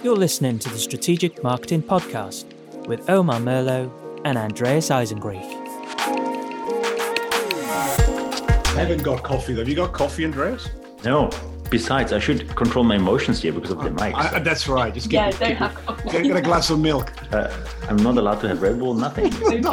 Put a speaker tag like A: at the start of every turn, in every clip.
A: You're listening to the Strategic Marketing Podcast with Omar Merlo and Andreas Eisengriech.
B: I haven't got coffee though. Have you got coffee, Andreas?
C: No. Besides, I should control my emotions here because of the mic. So.
B: That's right. Just
D: don't have coffee.
B: Get a glass of milk.
C: I'm not allowed to have Red Bull, nothing.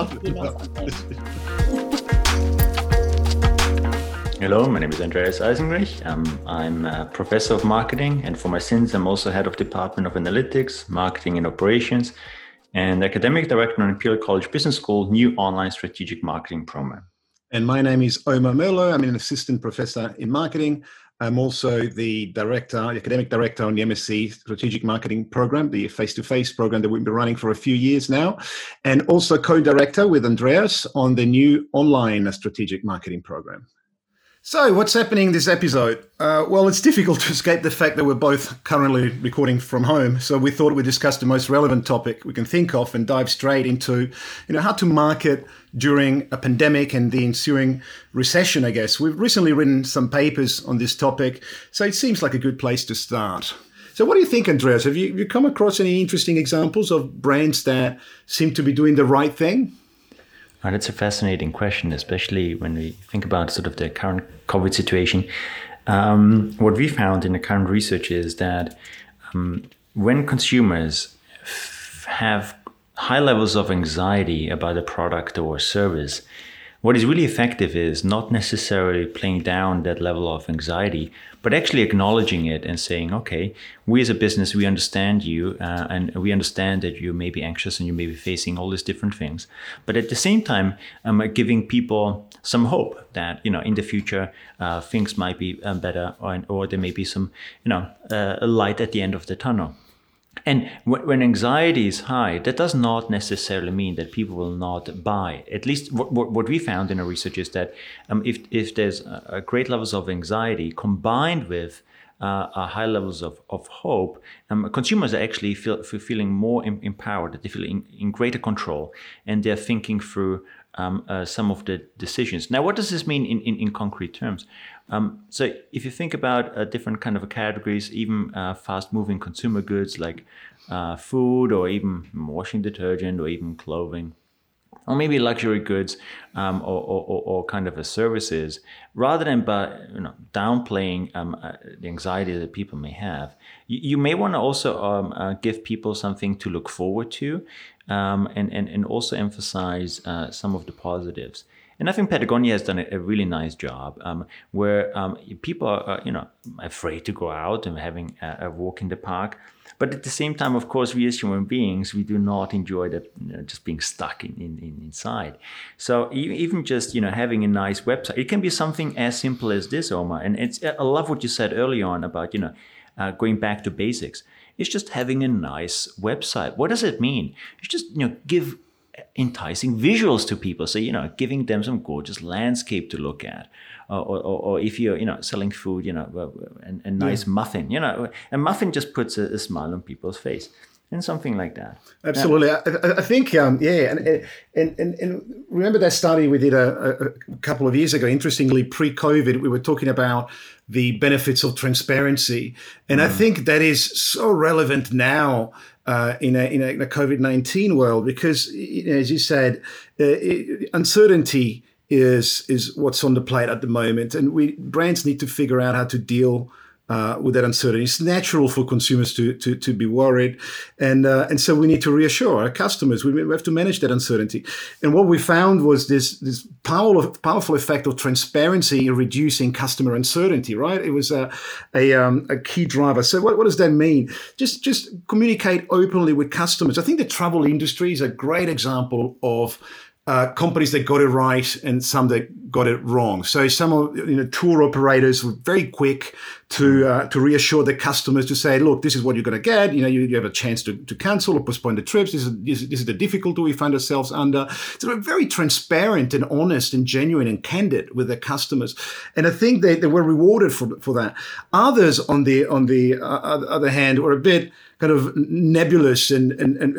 C: Hello, my name is Andreas Eisengriech. I'm a professor of marketing, and for my sins, I'm also head of Department of Analytics, Marketing and Operations, and academic director on Imperial College Business School, new online strategic marketing program.
B: And my name is Omar Merlo. I'm an assistant professor in marketing. I'm also the academic director on the MSc Strategic Marketing Program, the face-to-face program that we've been running for a few years now, and also co-director with Andreas on the new online strategic marketing program. So what's happening in this episode? Well, it's difficult to escape the fact that we're both currently recording from home. So we thought we'd discuss the most relevant topic we can think of and dive straight into, how to market during a pandemic and the ensuing recession, I guess. We've recently written some papers on this topic, so it seems like a good place to start. So what do you think, Andreas? Have you come across any interesting examples of brands that seem to be doing the right thing?
C: Oh, that's a fascinating question, especially when we think about sort of the current COVID situation. What we found in the current research is that when consumers have high levels of anxiety about a product or service, what is really effective is not necessarily playing down that level of anxiety, but actually acknowledging it and saying, okay, we as a business, we understand you and we understand that you may be anxious and you may be facing all these different things. But at the same time, giving people some hope that, in the future, things might be better or there may be some, a light at the end of the tunnel. And when anxiety is high, that does not necessarily mean that people will not buy. At least what we found in our research is that if there's great levels of anxiety combined with high levels of hope, consumers are actually feeling more empowered, they feel in greater control, and they're thinking through some of the decisions. Now, what does this mean in concrete terms? So if you think about different kind of categories, even fast-moving consumer goods like food or even washing detergent or even clothing, or maybe luxury goods or kind of services, rather than downplaying the anxiety that people may have, you may want to also give people something to look forward to and also emphasize some of the positives. And I think Patagonia has done a really nice job where people are, afraid to go out and having a walk in the park. But at the same time, of course, we as human beings, we do not enjoy that just being stuck inside. So even just, having a nice website, it can be something as simple as this, Omar. And I love what you said early on about, going back to basics. It's just having a nice website. What does it mean? It's just, give enticing visuals to people. So, giving them some gorgeous landscape to look at. Or if you're, selling food, a nice muffin, a muffin just puts a smile on people's face. And something like that.
B: Absolutely. I think, and remember that study we did a couple of years ago, interestingly, pre-COVID, we were talking about the benefits of transparency. And I think that is so relevant now in a COVID-19 world, because, as you said, uncertainty is what's on the plate at the moment. And brands need to figure out how to deal with that uncertainty. It's natural for consumers to be worried. And so we need to reassure our customers. We have to manage that uncertainty. And what we found was this powerful effect of transparency in reducing customer uncertainty, right? It was a key driver. So what does that mean? Just communicate openly with customers. I think the travel industry is a great example of companies that got it right and some that got it wrong. So some of tour operators were very quick to reassure their customers, to say, look, this is what you're going to get. You have a chance to cancel or postpone the trips. This is the difficulty we find ourselves under. So they're very transparent and honest and genuine and candid with their customers. And I think they were rewarded for that. Others, on the other hand, were a bit kind of nebulous and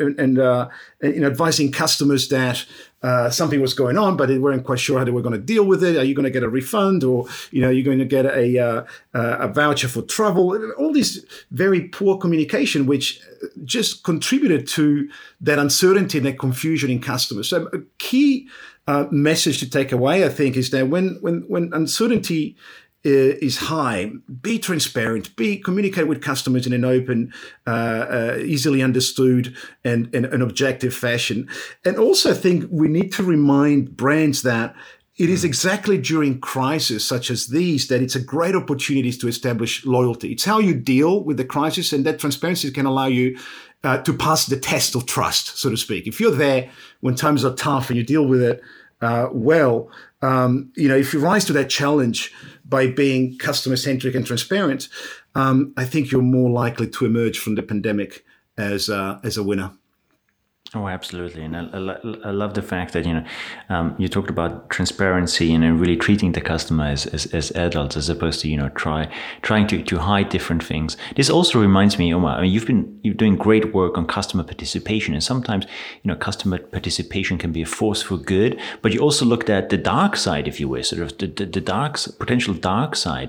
B: advising customers that something was going on, but they weren't quite sure how they were going to deal with it. Are you going to get a refund, or you're going to get a voucher for travel, all this very poor communication, which just contributed to that uncertainty and that confusion in customers. So a key message to take away, I think, is that when uncertainty is high, be transparent, communicate with customers in an open, easily understood and an objective fashion. And also I think we need to remind brands that it is exactly during crises such as these that it's a great opportunity to establish loyalty. It's how you deal with the crisis, and that transparency can allow you to pass the test of trust, so to speak. If you're there when times are tough and you deal with it well, if you rise to that challenge by being customer-centric and transparent, I think you're more likely to emerge from the pandemic as a winner.
C: Oh, absolutely. And I love the fact that, you talked about transparency and really treating the customer as adults as opposed to, trying to hide different things. This also reminds me, Omar, you're doing great work on customer participation. And sometimes, customer participation can be a force for good, but you also looked at the dark side, if you will, sort of the potential dark side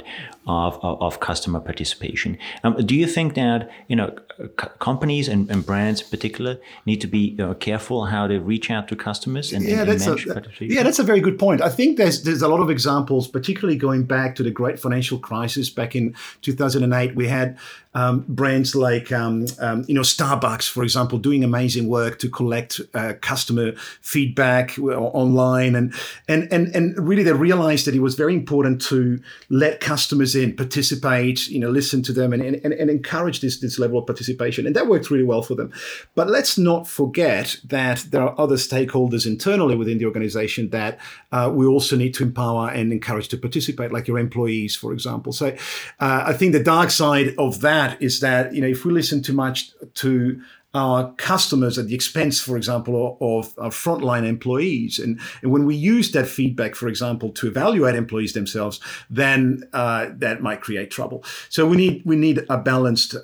C: of customer participation. Do you think that, companies and brands in particular need to be careful how they reach out to customers and manage participation?
B: Yeah, that's a very good point. I think there's a lot of examples, particularly going back to the great financial crisis back in 2008. We had brands like Starbucks, for example, doing amazing work to collect customer feedback online, and really they realized that it was very important to let customers in, participate, listen to them, and encourage this level of participation, and that worked really well for them. But let's not forget that there are other stakeholders internally within the organization that we also need to empower and encourage to participate, like your employees, for example. So I think the dark side of that is that, if we listen too much to our customers at the expense, for example, of our frontline employees, and when we use that feedback, for example, to evaluate employees themselves, then that might create trouble. So we need a balanced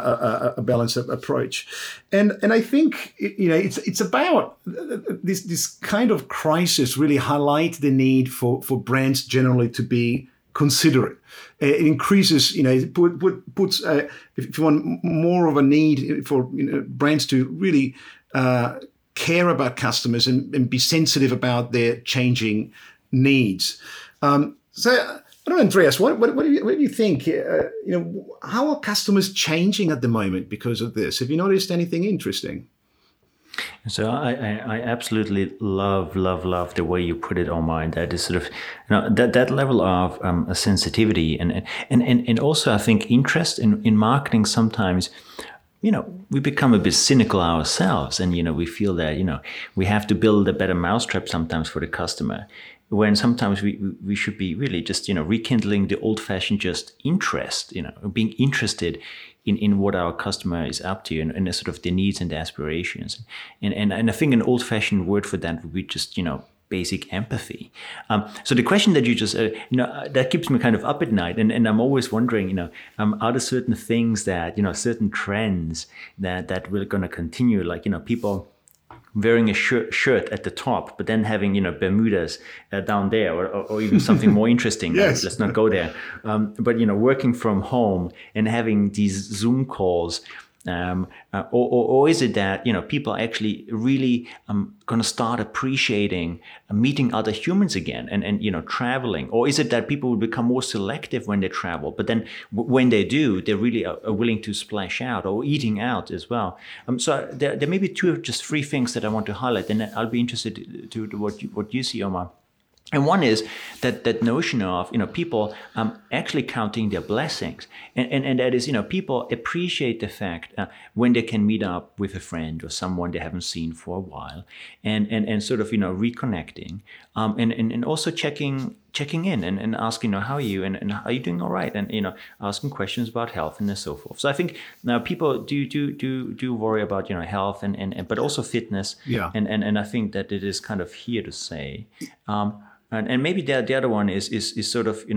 B: approach, and I think it's about this kind of crisis really highlight the need for brands generally to be considerate. It increases, it puts, if you want, more of a need for brands to really care about customers and be sensitive about their changing needs. So I don't know, Andreas, what do you think? How are customers changing at the moment because of this? Have you noticed anything interesting?
C: So I absolutely love the way you put it, Omar. And that is sort of that level of sensitivity and also I think interest in marketing. Sometimes we become a bit cynical ourselves, and we feel that we have to build a better mousetrap sometimes for the customer, when sometimes we should be really just rekindling the old-fashioned just interest, being interested in what our customer is up to and sort of their needs and their aspirations. And I think an old-fashioned word for that would be just, basic empathy. So the question that you just, that keeps me kind of up at night. And I'm always wondering, are there certain things that, certain trends that we're going to continue, like, people wearing a shirt at the top, but then having, Bermudas down there, or even something more interesting.
B: Yes.
C: Let's not go there. But, working from home and having these Zoom calls, or is it that, people are actually really going to start appreciating meeting other humans again and traveling? Or is it that people will become more selective when they travel, but then when they do, they really are willing to splash out, or eating out as well? So there may be just three things that I want to highlight, and I'll be interested to what you see, Omar. And one is that notion of, people actually counting their blessings. And that is, people appreciate the fact when they can meet up with a friend or someone they haven't seen for a while, and sort of, reconnecting, and also checking in and asking, how are you, and are you doing all right? And, asking questions about health and so forth. So I think now people do worry about, health and but also fitness.
B: Yeah.
C: And I think that it is kind of here to say. And maybe the other one is sort of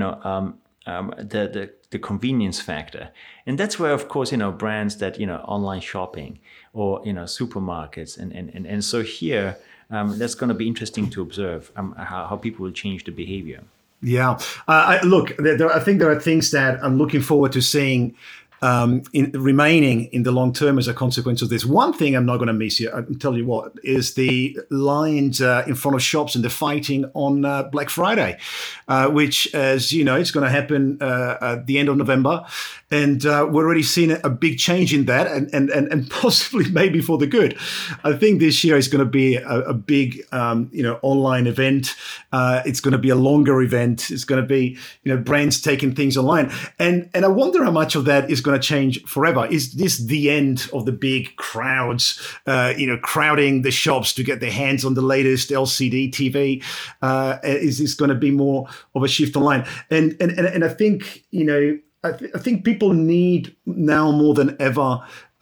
C: the convenience factor, and that's where, of course, brands that online shopping or supermarkets and so here that's going to be interesting to observe how people will change the behavior.
B: Yeah. I think there are things that I'm looking forward to seeing remaining in the long term as a consequence of this. One thing I'm not going to miss you, I'll tell you what, is the lines in front of shops and the fighting on Black Friday, which, as you know, it's going to happen at the end of November. And we're already seeing a big change in that, and possibly maybe for the good. I think this year is going to be a big, online event. It's going to be a longer event. It's going to be, brands taking things online. And I wonder how much of that is going to change forever. Is this the end of the big crowds, crowding the shops to get their hands on the latest LCD TV? Is this going to be more of a shift online? And I think, I think people need now more than ever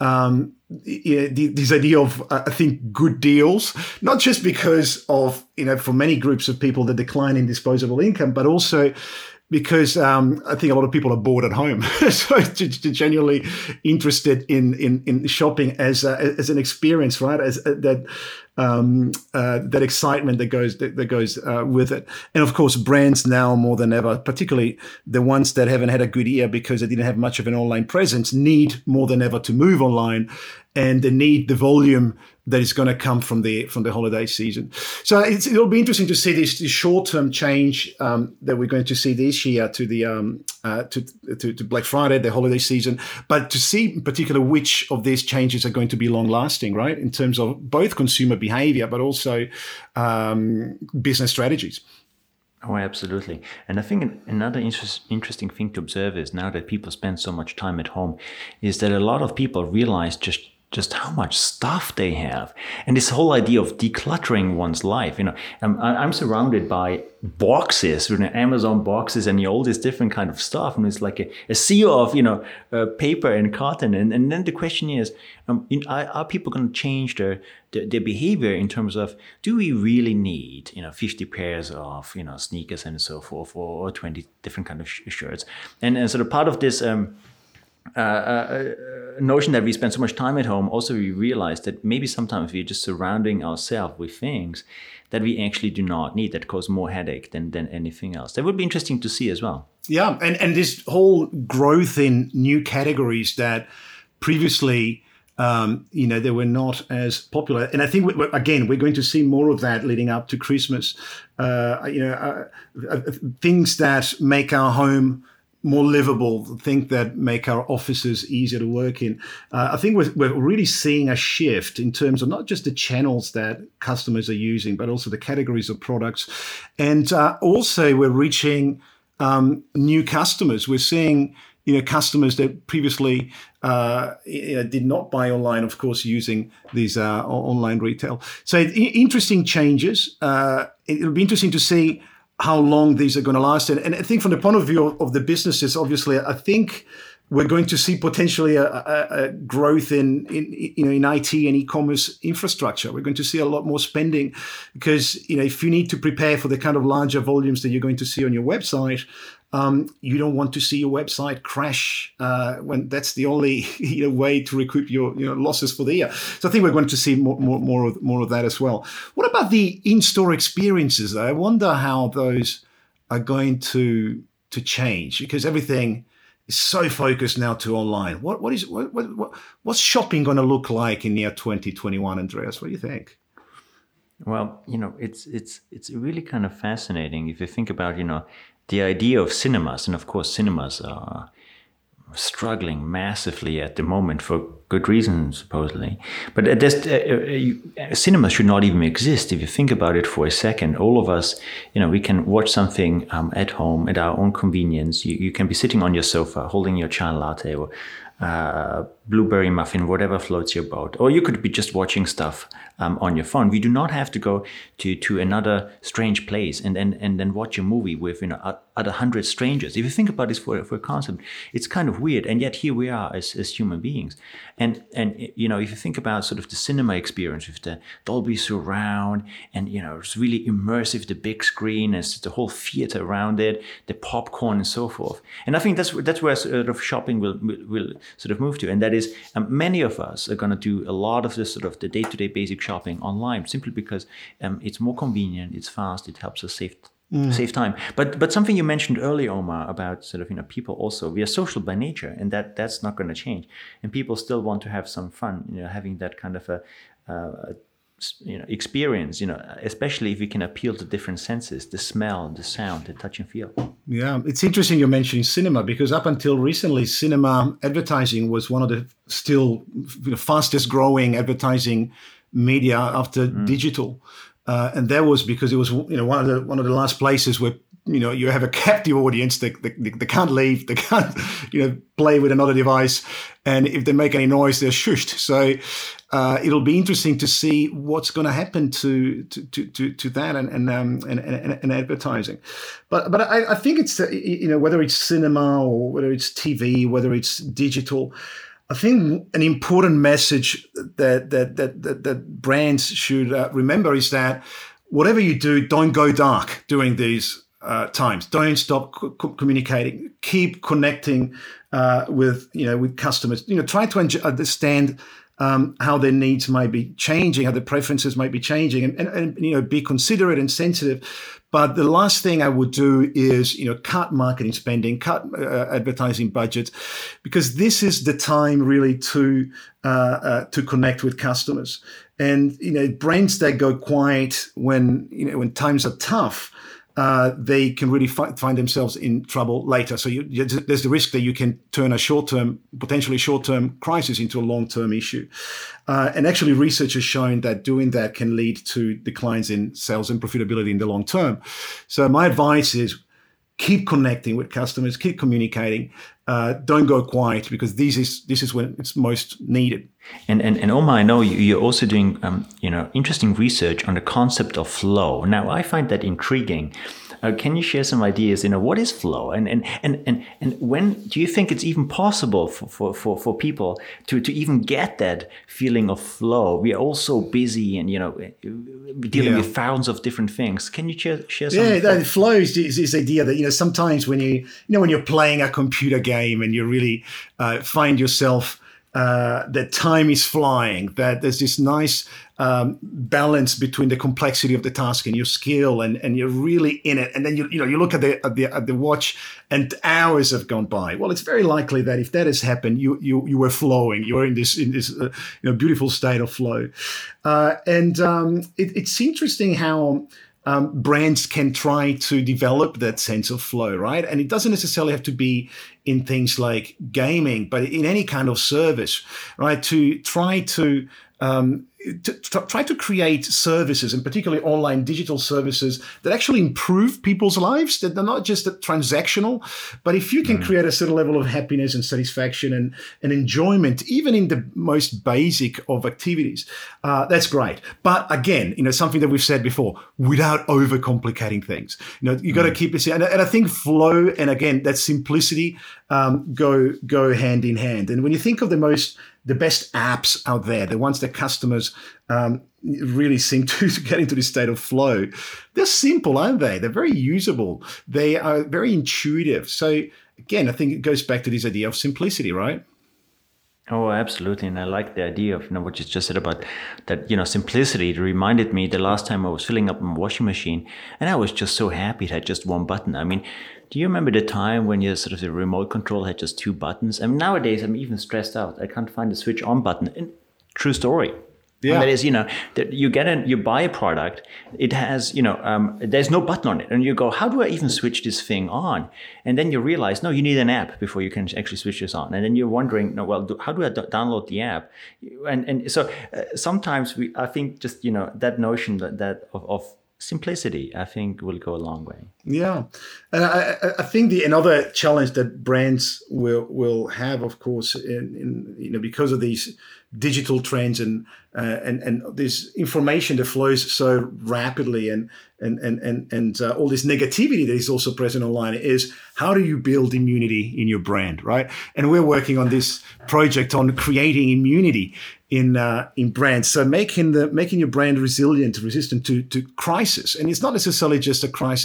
B: this idea of, I think, good deals, not just because of, for many groups of people, the decline in disposable income, but also because I think a lot of people are bored at home, so genuinely interested in shopping as an experience, right? As that excitement that goes with it, and of course, brands now more than ever, particularly the ones that haven't had a good year because they didn't have much of an online presence, need more than ever to move online, and they need the volume that is going to come from the holiday season. So it'll be interesting to see this short-term change that we're going to see this year to the to Black Friday, the holiday season, but to see in particular which of these changes are going to be long-lasting, right, in terms of both consumer behavior but also business strategies.
C: Oh, absolutely. And I think another interesting thing to observe is, now that people spend so much time at home, is that a lot of people realize just how much stuff they have. And this whole idea of decluttering one's life, I'm surrounded by boxes, Amazon boxes and all this different kind of stuff. And it's like a sea of, paper and cotton. And then the question is, are people going to change their behavior in terms of, do we really need, 50 pairs of, sneakers and so forth, or 20 different kind of shirts? And sort of part of this, notion that we spend so much time at home, also we realize that maybe sometimes we're just surrounding ourselves with things that we actually do not need, that cause more headache than anything else. That would be interesting to see as well. Yeah,
B: and this whole growth in new categories that previously they were not as popular. And I think, we're going to see more of that leading up to Christmas. Things that make our home more livable, things that make our offices easier to work in. I think we're really seeing a shift in terms of not just the channels that customers are using, but also the categories of products. And also we're reaching new customers. We're seeing customers that previously did not buy online, of course, using these online retail. So interesting changes. It'll be interesting to see how long these are going to last. And I think from the point of view of the businesses, obviously, I think we're going to see potentially a growth in IT and e-commerce infrastructure. We're going to see a lot more spending because, if you need to prepare for the kind of larger volumes that you're going to see on your website, you don't want to see your website crash when that's the only way to recoup your losses for the year. So I think we're going to see more of that as well. What about the in-store experiences, though? I wonder how those are going to change, because everything is so focused now to online. What's shopping going to look like in year 2021, Andreas? What do you think?
C: Well, it's really kind of fascinating if you think about the idea of cinemas. And of course, cinemas are struggling massively at the moment for good reason, supposedly. But cinemas should not even exist. If you think about it for a second, all of us, we can watch something at home at our own convenience. You can be sitting on your sofa, holding your chai latte or blueberry muffin, whatever floats your boat. Or you could be just watching stuff on your phone. We do not have to go to another strange place and then watch a movie with other 100 strangers. If you think about this for a concept, it's kind of weird. And yet here we are as human beings. And if you think about sort of the cinema experience with the Dolby surround and it's really immersive, the big screen, it's the whole theater around it, the popcorn and so forth. And I think that's where sort of shopping will sort of move to. And that is, many of us are going to do a lot of this sort of the day-to-day basic shopping online, simply because it's more convenient, it's fast, it helps us save Save time. But something you mentioned earlier, Omar, about sort of, people also, we are social by nature, and that's not going to change. And people still want to have some fun, having that kind of a experience, especially if we can appeal to different senses, the smell, the sound, the touch and feel.
B: Yeah, it's interesting you're mentioning cinema, because up until recently, cinema advertising was one of the still fastest growing advertising media after digital. And that was because it was, one of the last places where, you have a captive audience. They can't leave. They can't, play with another device. And if they make any noise, they're shushed. So it'll be interesting to see what's going to happen to that and advertising. But I think it's, whether it's cinema or whether it's TV, whether it's digital, I think an important message that brands should remember is that whatever you do, don't go dark during these times. Don't stop communicating. Keep connecting with customers. Try to understand how their needs might be changing, how their preferences might be changing, and be considerate and sensitive. But the last thing I would do is, cut marketing spending, cut advertising budgets, because this is the time really to connect with customers. And brands that go quiet when times are tough, they can really find themselves in trouble later. So there's the risk that you can turn a potentially short-term crisis into a long-term issue. And actually, research has shown that doing that can lead to declines in sales and profitability in the long term. So my advice is keep connecting with customers, keep communicating. Don't go quiet, because this is when it's most needed.
C: And Omar, I know you're also doing interesting research on the concept of flow. Now, I find that intriguing. Can you share some ideas? What is flow, and when do you think it's even possible for people to even get that feeling of flow? We are all so busy and dealing with thousands of different things. Can you share some?
B: Yeah, flow is this idea that sometimes when when you're playing a computer game and you really find yourself that time is flying, that there's this nice balance between the complexity of the task and your skill, and you're really in it. And then you look at the watch, and hours have gone by. Well, it's very likely that if that has happened, you were flowing. You were in this beautiful state of flow. It's interesting how brands can try to develop that sense of flow, right? And it doesn't necessarily have to be in things like gaming, but in any kind of service, right? To try to create services, and particularly online digital services, that actually improve people's lives, that they're not just transactional. But if you can create a certain level of happiness and satisfaction and enjoyment, even in the most basic of activities, that's great. But again, something that we've said before, without overcomplicating things. You got to keep it, and I think flow and again that simplicity go hand in hand. And when you think of the best apps out there, the ones that customers really seem to get into this state of flow, they're simple, aren't they? They're very usable. They are very intuitive. So again, I think it goes back to this idea of simplicity, right?
C: Oh, absolutely. And I like the idea of what you just said about that, simplicity. It reminded me the last time I was filling up my washing machine, and I was just so happy it had just one button. I mean, do you remember the time when the remote control had just two buttons? I mean, nowadays I'm even stressed out. I can't find the switch on button. And true story. Yeah. And that is, that you buy a product, it has, there's no button on it. And you go, how do I even switch this thing on? And then you realize, no, you need an app before you can actually switch this on. And then you're wondering, how do I download the app? And so sometimes I think just, that notion that of simplicity, I think will go a long way.
B: Yeah. And I think another challenge that brands will have, of course, in because of these digital trends and this information that flows so rapidly and all this negativity that is also present online, is how do you build immunity in your brand, right? And we're working on this project on creating immunity in brands, so making your brand resistant to crisis. And it's not necessarily just a crisis like a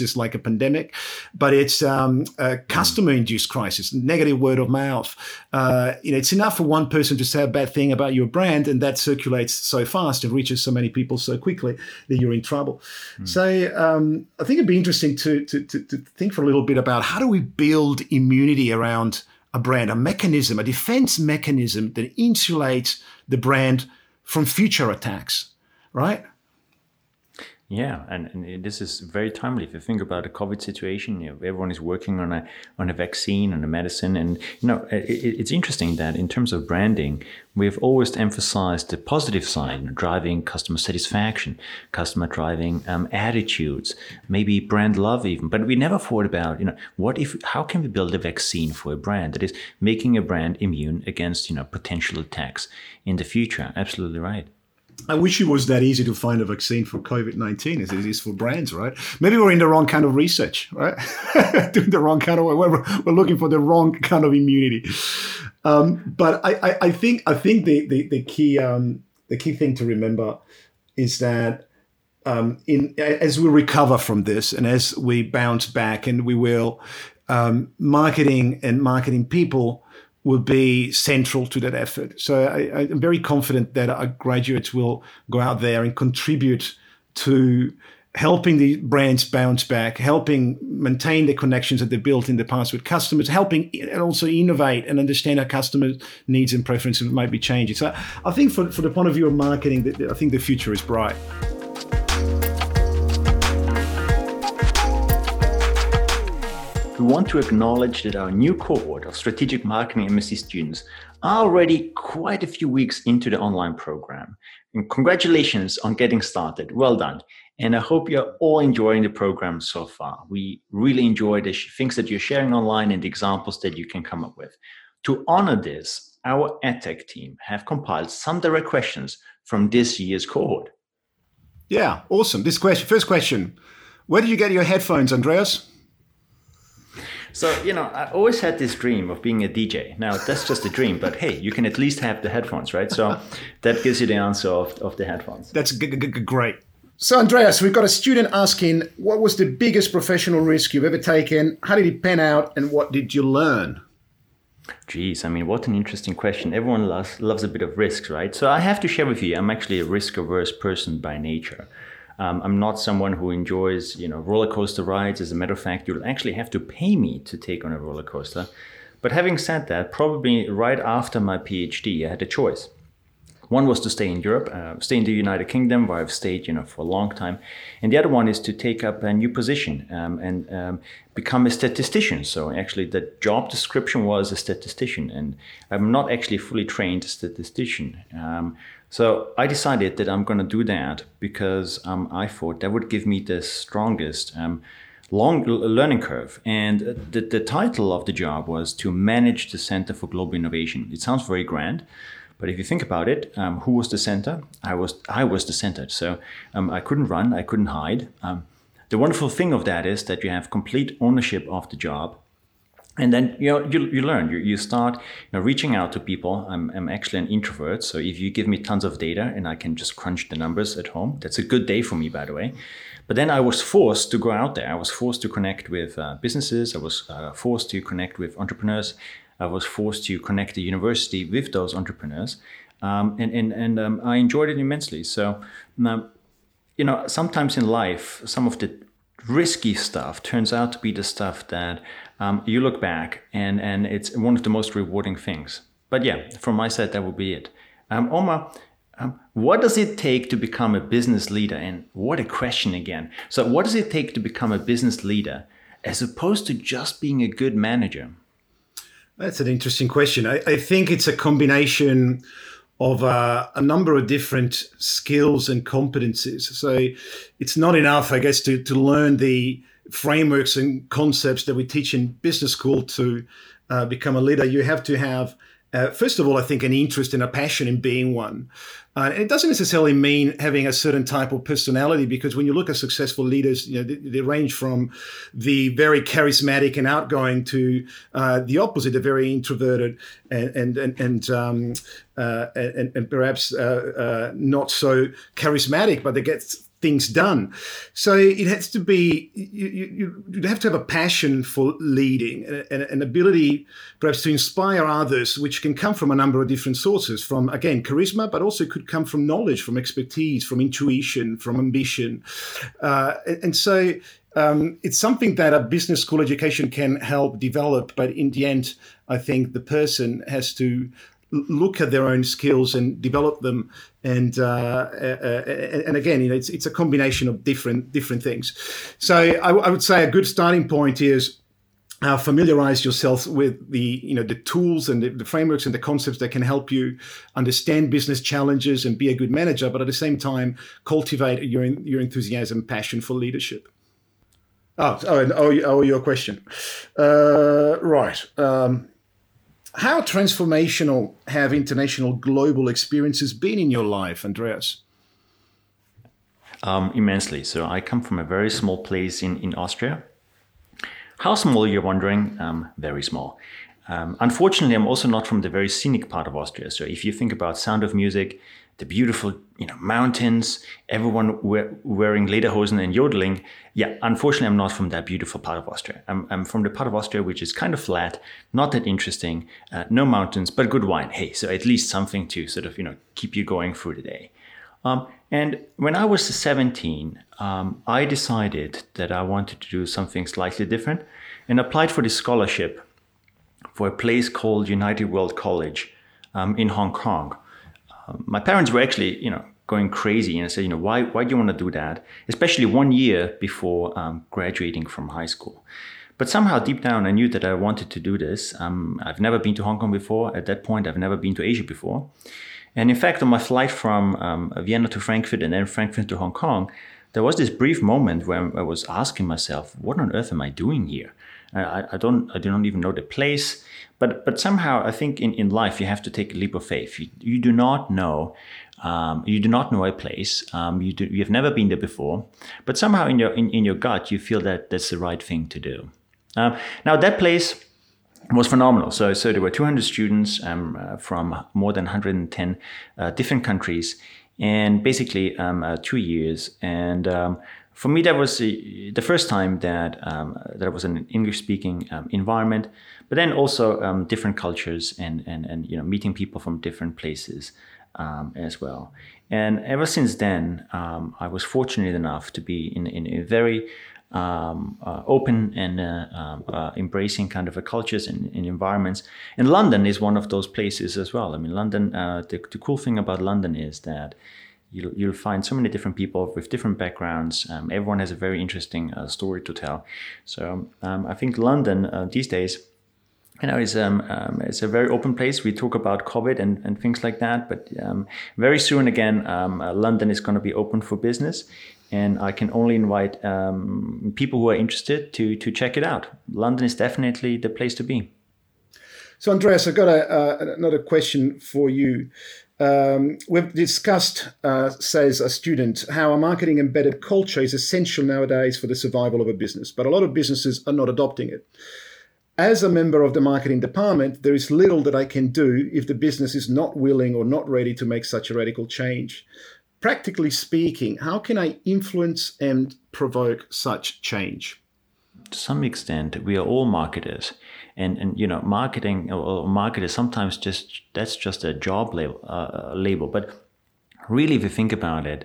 B: pandemic, but it's a customer-induced crisis, negative word of mouth. It's enough for one person to say a bad thing about your brand, and that circulates so fast and reaches so many people so quickly that you're in trouble. So I think it'd be interesting to think for a little bit about how do we build immunity around a brand, a mechanism, a defense mechanism that insulates the brand from future attacks, right?
C: Yeah, and this is very timely. If you think about the COVID situation, everyone is working on a vaccine, on a medicine, and it's interesting that in terms of branding, we've always emphasized the positive side, driving customer satisfaction, customer driving attitudes, maybe brand love even. But we never thought about how can we build a vaccine for a brand that is making a brand immune against potential attacks in the future. Absolutely right.
B: I wish it was that easy to find a vaccine for COVID-19 as it is for brands, right? Maybe we're in the wrong kind of research, right? Doing the wrong kind of we're looking for the wrong kind of immunity. But I think the key thing to remember is that as we recover from this and as we bounce back, and we will, marketing people will be central to that effort. So I'm very confident that our graduates will go out there and contribute to helping the brands bounce back, helping maintain the connections that they built in the past with customers, helping and also innovate and understand our customers' needs and preferences might be changing. So I think for the point of view of marketing, I think the future is bright.
C: We want to acknowledge that our new cohort of strategic marketing MSc students are already quite a few weeks into the online program. And congratulations on getting started. Well done. And I hope you're all enjoying the program so far. We really enjoy the things that you're sharing online and the examples that you can come up with. To honor this, our EdTech team have compiled some direct questions from this year's cohort.
B: Yeah, awesome. First question, where did you get your headphones, Andreas?
C: So, I always had this dream of being a DJ. Now, that's just a dream, but hey, you can at least have the headphones, right? So that gives you the answer of the headphones.
B: That's great. So, Andreas, we've got a student asking, what was the biggest professional risk you've ever taken? How did it pan out? And what did you learn?
C: Geez, what an interesting question. Everyone loves a bit of risks, right? So I have to share with you, I'm actually a risk-averse person by nature. I'm not someone who enjoys, roller coaster rides. As a matter of fact, you'll actually have to pay me to take on a roller coaster. But having said that, probably right after my PhD, I had a choice. One was to stay in Europe, stay in the United Kingdom, where I've stayed, for a long time. And the other one is to take up a new position and become a statistician. So actually the job description was a statistician, and I'm not actually a fully trained statistician. So I decided that I'm going to do that because I thought that would give me the strongest long learning curve. And the title of the job was to manage the Center for Global Innovation. It sounds very grand, but if you think about it, who was the center? I was the center. So I couldn't run, I couldn't hide. The wonderful thing of that is that you have complete ownership of the job. And then you learn. You start reaching out to people. I'm actually an introvert, so if you give me tons of data and I can just crunch the numbers at home, that's a good day for me, by the way. But then I was forced to go out there. I was forced to connect with businesses. I was forced to connect with entrepreneurs. I was forced to connect the university with those entrepreneurs, and I enjoyed it immensely. So, sometimes in life, some of the risky stuff turns out to be the stuff that you look back and it's one of the most rewarding things. But yeah, from my side, that would be it. Omar, what does it take to become a business leader? And what a question again. So what does it take to become a business leader as opposed to just being a good manager?
B: That's an interesting question. I think it's a combination of a number of different skills and competencies. So it's not enough, I guess, to learn the frameworks and concepts that we teach in business school to become a leader. You have to have, first of all, I think, an interest and a passion in being one. And it doesn't necessarily mean having a certain type of personality, because when you look at successful leaders, they range from the very charismatic and outgoing to the opposite, the very introverted and perhaps not so charismatic, but they get things done. So it has to be, you have to have a passion for leading, and an ability perhaps to inspire others, which can come from a number of different sources, from, again, charisma, but also could come from knowledge, from expertise, from intuition, from ambition. And so it's something that a business school education can help develop, but in the end, I think the person has to look at their own skills and develop them. And again, it's a combination of different things. So I would say a good starting point is familiarize yourself with the tools and the frameworks and the concepts that can help you understand business challenges and be a good manager, but at the same time, cultivate your enthusiasm, passion for leadership. Your question. Right. How transformational have international global experiences been in your life, Andreas?
C: Immensely. So I come from a very small place in Austria. How small, you're wondering? Very small. Unfortunately, I'm also not from the very scenic part of Austria. So if you think about Sound of Music, the beautiful mountains, everyone wearing lederhosen and yodeling. Yeah, unfortunately, I'm not from that beautiful part of Austria. I'm from the part of Austria which is kind of flat, not that interesting, no mountains, but good wine. Hey, so at least something to sort of keep you going through the day. And when I was 17, I decided that I wanted to do something slightly different and applied for this scholarship for a place called United World College in Hong Kong. My parents were actually, going crazy and said, why do you want to do that? Especially 1 year before graduating from high school. But somehow deep down, I knew that I wanted to do this. I've never been to Hong Kong before. At that point, I've never been to Asia before. And in fact, on my flight from Vienna to Frankfurt and then Frankfurt to Hong Kong, there was this brief moment where I was asking myself, what on earth am I doing here? I don't even know the place. But somehow I think in life you have to take a leap of faith. You do not know a place. You have never been there before, but somehow in your gut you feel that that's the right thing to do. Now that place was phenomenal. So there were 200 students from more than 110 different countries, and basically 2 years. And for me, that was the first time that I was in an English-speaking environment, but then also different cultures and meeting people from different places as well. And ever since then, I was fortunate enough to be in a very open and embracing kind of a cultures and environments. And London is one of those places as well. I mean, London, the cool thing about London is that you'll find so many different people with different backgrounds. Everyone has a very interesting story to tell. So I think London these days, it's a very open place. We talk about COVID and things like that, but very soon again, London is going to be open for business. And I can only invite people who are interested to check it out. London is definitely the place to be.
B: So, Andreas, I've got another question for you. We've discussed, says a student, how a marketing embedded culture is essential nowadays for the survival of a business, but a lot of businesses are not adopting it. As a member of the marketing department, there is little that I can do if the business is not willing or not ready to make such a radical change. Practically speaking, how can I influence and provoke such change?
C: To some extent, we are all marketers. And marketing or marketers sometimes that's just a job label. But really, if you think about it,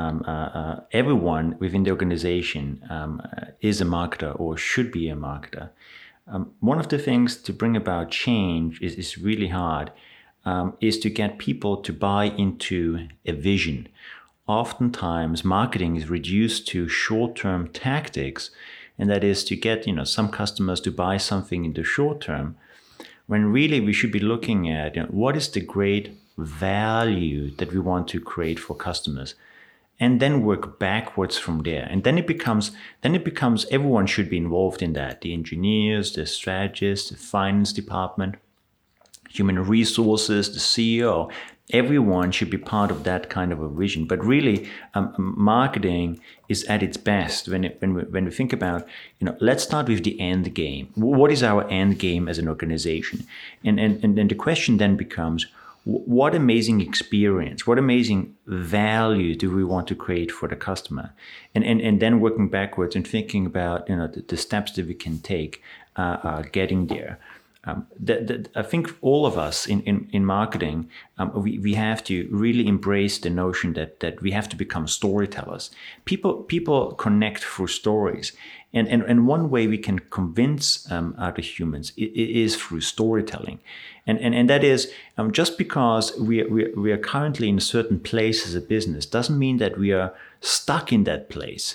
C: everyone within the organization is a marketer or should be a marketer. One of the things to bring about change is really hard, is to get people to buy into a vision. Oftentimes, marketing is reduced to short-term tactics, and that is to get some customers to buy something in the short term, when really we should be looking at what is the great value that we want to create for customers, and then work backwards from there. And then it becomes everyone should be involved in that: the engineers, the strategists, the finance department, human resources, the CEO. Everyone should be part of that kind of a vision. But really, marketing is at its best when we think about, let's start with the end game. What is our end game as an organization? And then the question then becomes, what amazing experience, what amazing value do we want to create for the customer, and then working backwards and thinking about the steps that we can take getting there. I think all of us in marketing, we have to really embrace the notion that we have to become storytellers. People connect through stories. And one way we can convince other humans is through storytelling. And that is just because we are currently in a certain place as a business doesn't mean that we are stuck in that place.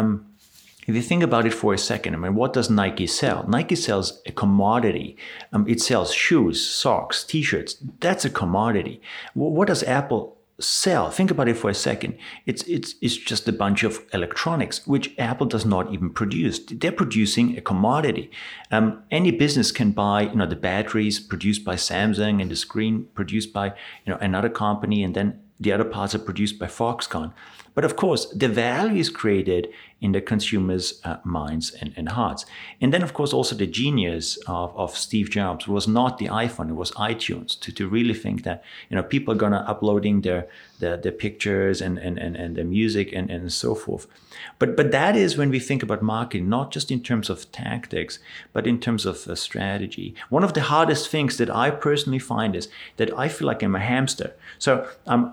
C: If you think about it for a second, I mean, what does Nike sell? Nike sells a commodity. It sells shoes, socks, T-shirts. That's a commodity. What does Apple sell? Think about it for a second. It's just a bunch of electronics, which Apple does not even produce. They're producing a commodity. Any business can buy, the batteries produced by Samsung and the screen produced by, another company, and then the other parts are produced by Foxconn. But of course, the value is created in the consumers' minds and hearts. And then, of course, also the genius of Steve Jobs was not the iPhone, it was iTunes, to really think that, people are going to uploading their pictures and their music and so forth. But that is when we think about marketing, not just in terms of tactics, but in terms of strategy. One of the hardest things that I personally find is that I feel like I'm a hamster. So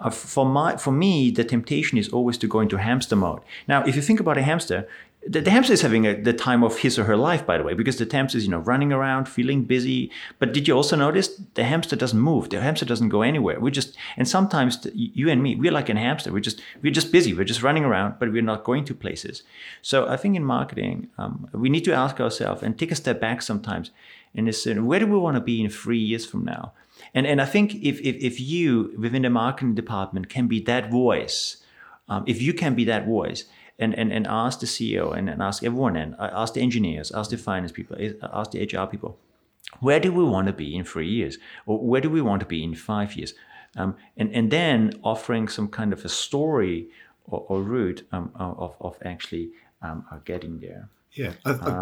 C: for me, the temptation is always to go into hamster mode. Now, if you think about a hamster, the hamster is having the time of his or her life, by the way, because the hamster is, running around, feeling busy. But did you also notice the hamster doesn't move? The hamster doesn't go anywhere. And sometimes you and me, we're like a hamster. We're just busy. We're just running around, but we're not going to places. So I think in marketing, we need to ask ourselves and take a step back sometimes and listen, where do we want to be in 3 years from now? And I think if you, within the marketing department, can be that voice, if you can be that voice, and ask the CEO and ask everyone, and ask the engineers, ask the finance people, ask the HR people, where do we want to be in 3 years? Or where do we want to be in 5 years? And then offering some kind of a story or route of actually getting there.
B: Yeah,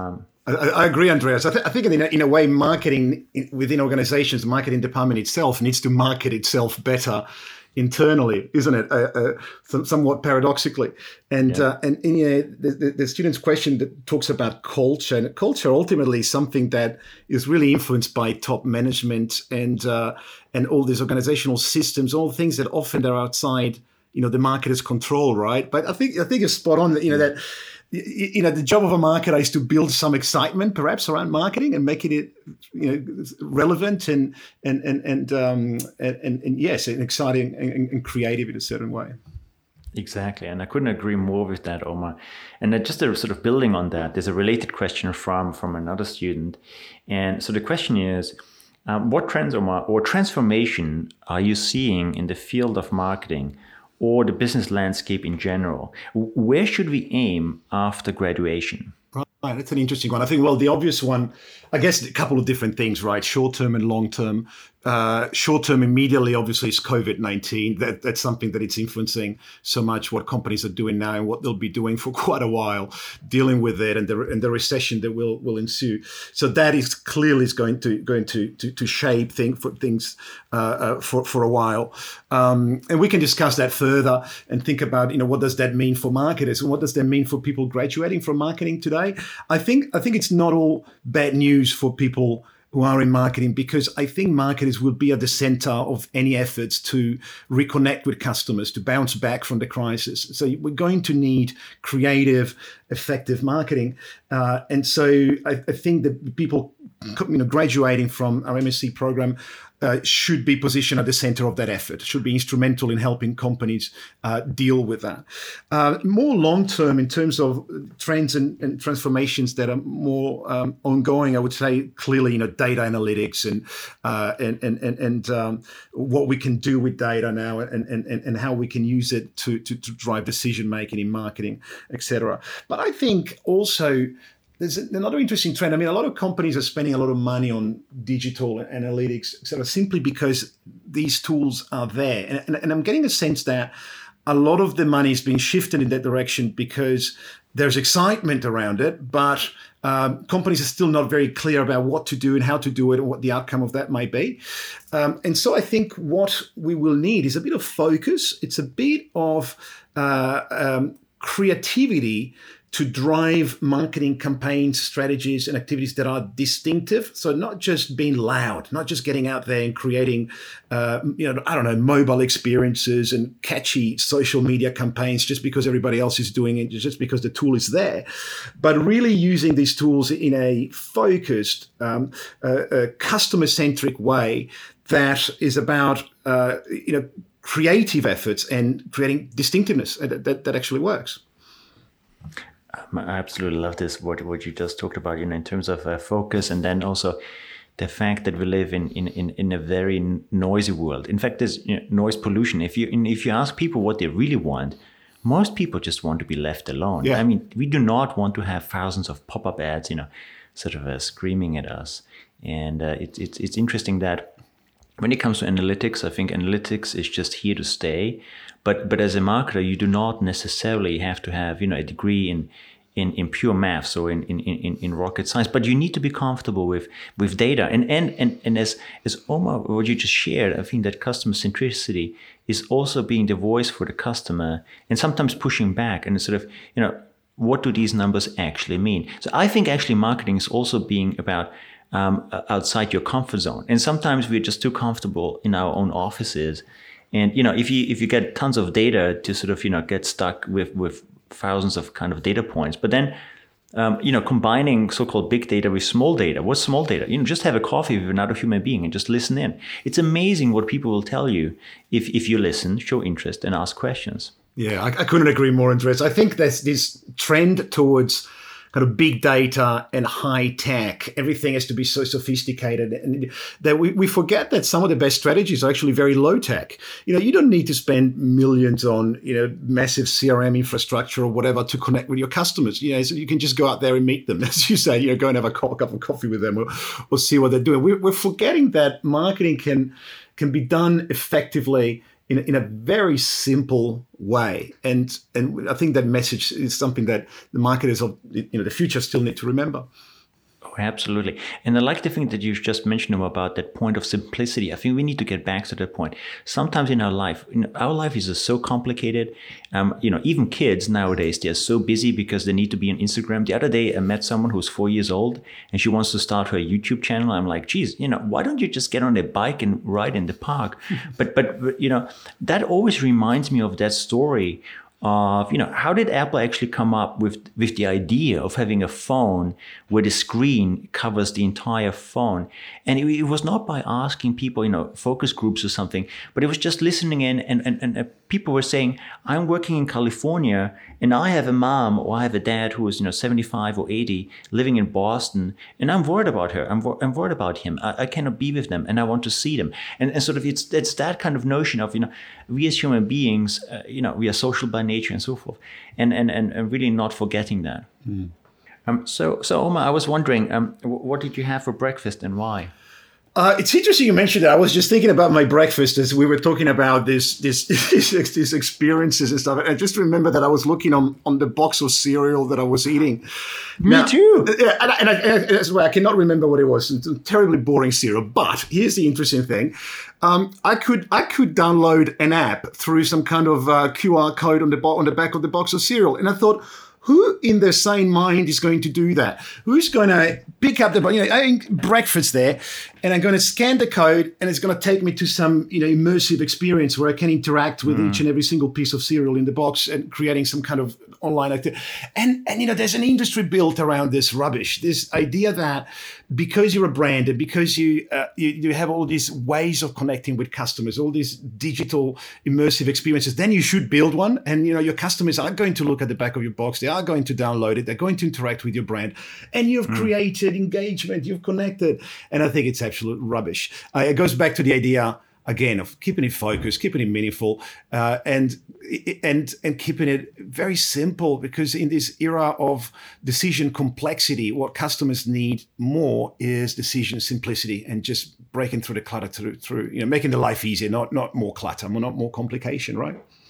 B: I agree, Andreas. I think in a way, marketing within organizations, the marketing department itself needs to market itself better internally, isn't it? Somewhat paradoxically. And the student's question that talks about culture, and culture ultimately is something that is really influenced by top management and all these organizational systems, all things that often are outside, the marketer's control, right? But I think it's spot on that, that the job of a marketer is to build some excitement, perhaps, around marketing and making it, relevant and yes, and exciting and creative in a certain way.
C: Exactly, and I couldn't agree more with that, Omar. And just a sort of building on that, there's a related question from another student, and so the question is, what trends, Omar, or transformation are you seeing in the field of marketing or the business landscape in general? Where should we aim after graduation?
B: Right, that's an interesting one. I think, the obvious one, I guess a couple of different things, right? Short-term and long-term. Short-term immediately, obviously, is COVID-19. That's something that it's influencing so much what companies are doing now and what they'll be doing for quite a while, dealing with it and the recession that will ensue. So that is clearly going to shape things for a while. And we can discuss that further and think about, what does that mean for marketers and what does that mean for people graduating from marketing today? I think it's not all bad news for people who are in marketing, because I think marketers will be at the center of any efforts to reconnect with customers, to bounce back from the crisis. So we're going to need creative, effective marketing. And so I think that people graduating from our MSc program should be positioned at the center of that effort, should be instrumental in helping companies deal with that. More long-term, in terms of trends and transformations that are more ongoing, I would say clearly, data analytics and what we can do with data now and how we can use it to drive decision-making in marketing, etc. But I think also there's another interesting trend. I mean, a lot of companies are spending a lot of money on digital analytics, et cetera, simply because these tools are there. And I'm getting a sense that a lot of the money is being shifted in that direction because there's excitement around it, but companies are still not very clear about what to do and how to do it and what the outcome of that may be. And so I think what we will need is a bit of focus. It's a bit of creativity to drive marketing campaigns, strategies, and activities that are distinctive. So not just being loud, not just getting out there and creating, mobile experiences and catchy social media campaigns just because everybody else is doing it, just because the tool is there, but really using these tools in a focused, customer-centric way that is about, creative efforts and creating distinctiveness that actually works.
C: I absolutely love this, what you just talked about, in terms of focus, and then also the fact that we live in a very noisy world. In fact, there's noise pollution. If you ask people what they really want, most people just want to be left alone.
B: Yeah.
C: I mean, we do not want to have thousands of pop-up ads, sort of screaming at us. And it's interesting that when it comes to analytics, I think analytics is just here to stay. But as a marketer, you do not necessarily have to have a degree in pure maths or in rocket science. But you need to be comfortable with data. And as Omar, what you just shared, I think that customer centricity is also being the voice for the customer and sometimes pushing back and sort of what do these numbers actually mean? So I think actually marketing is also being about outside your comfort zone. And sometimes we're just too comfortable in our own offices. And, if you get tons of data to sort of, get stuck with thousands of kind of data points, but then, combining so-called big data with small data. What's small data? Just have a coffee with another human being and just listen in. It's amazing what people will tell you if you listen, show interest, and ask questions.
B: Yeah, I couldn't agree more, Andreas. I think there's this trend towards kind of big data and high tech. Everything has to be so sophisticated, and that we forget that some of the best strategies are actually very low tech. You don't need to spend millions on massive CRM infrastructure or whatever to connect with your customers. So you can just go out there and meet them, as you say. Go and have a cup of coffee with them or see what they're doing. We're forgetting that marketing can be done effectively in a very simple way. And I think that message is something that the marketers of the future still need to remember.
C: Oh, absolutely. And I like the thing that you just mentioned about that point of simplicity. I think we need to get back to that point. Sometimes in our life is so complicated. Even kids nowadays, they're so busy because they need to be on Instagram. The other day, I met someone who's 4 years old and she wants to start her YouTube channel. I'm like, geez, why don't you just get on a bike and ride in the park? but that always reminds me of that story of, how did Apple actually come up with the idea of having a phone where the screen covers the entire phone? And it was not by asking people, focus groups or something, but it was just listening in and people were saying, I'm working in California and I have a mom or I have a dad who is, 75 or 80 living in Boston, and I'm worried about her. I'm worried about him. I cannot be with them and I want to see them. And sort of it's that kind of notion of, we as human beings, we are social by nature and so forth, and really not forgetting that. So Omar, I was wondering, what did you have for breakfast and why?
B: It's interesting you mentioned that. I was just thinking about my breakfast as we were talking about these experiences and stuff. And I just remember that I was looking on the box of cereal that I was eating.
C: Me too.
B: Yeah, and I cannot remember what it was. It's a terribly boring cereal. But here's the interesting thing. I could download an app through some kind of QR code on the back of the box of cereal. And I thought, who in their sane mind is going to do that? Who's going to pick up the, I eat breakfast there, and I'm going to scan the code, and it's going to take me to some, immersive experience where I can interact with each and every single piece of cereal in the box and creating some kind of online activity. And there's an industry built around this rubbish. This idea that because you're a brand and because you have all these ways of connecting with customers, all these digital immersive experiences, then you should build one. And your customers are going to look at the back of your box. They are going to download it. They're going to interact with your brand, and you've created engagement. You've connected, and I think it's absolute rubbish. It goes back to the idea again of keeping it focused, keeping it meaningful, and keeping it very simple. Because in this era of decision complexity, what customers need more is decision simplicity and just breaking through the clutter, through making the life easier, not more clutter, not more complication, right?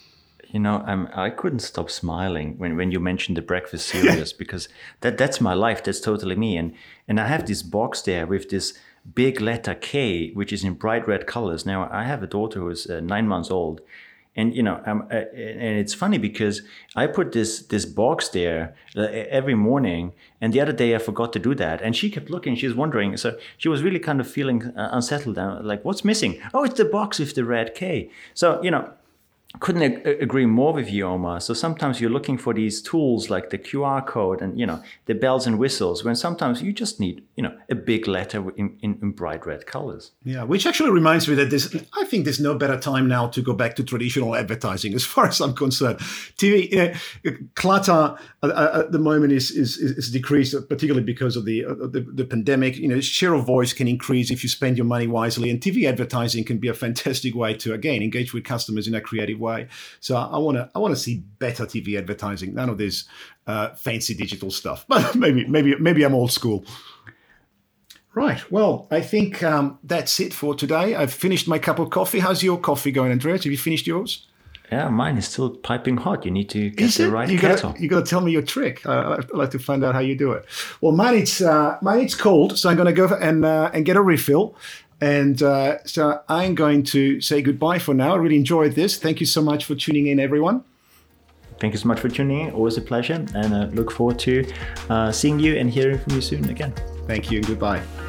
C: I couldn't stop smiling when you mentioned the breakfast cereals because that's my life. That's totally me. And I have this box there with this big letter K, which is in bright red colors. Now, I have a daughter who is 9 months old. And, and it's funny because I put this box there every morning. And the other day I forgot to do that. And she kept looking. She was wondering. So she was really kind of feeling unsettled. Like, what's missing? Oh, it's the box with the red K. So, couldn't agree more with you, Omar. So sometimes you're looking for these tools like the QR code and, the bells and whistles, when sometimes you just need, a big letter in bright red colors.
B: Yeah, which actually reminds me that I think there's no better time now to go back to traditional advertising as far as I'm concerned. TV, clutter at the moment is decreased, particularly because of the pandemic. Share of voice can increase if you spend your money wisely, and TV advertising can be a fantastic way to, again, engage with customers in a creative way. So I want to see better TV advertising. None of this fancy digital stuff. But maybe I'm old school. Right. Well, I think that's it for today. I've finished my cup of coffee. How's your coffee going, Andreas? Have you finished yours?
C: Yeah, mine is still piping hot. You need to get the right kettle.
B: You got to tell me your trick. I'd like to find out how you do it. Well, mine it's cold, so I'm going to go and get a refill. And so I'm going to say goodbye for now. I really enjoyed this. Thank you so much for tuning in, everyone.
C: Thank you so much for tuning in. Always a pleasure. And I look forward to seeing you and hearing from you soon again.
B: Thank you and goodbye.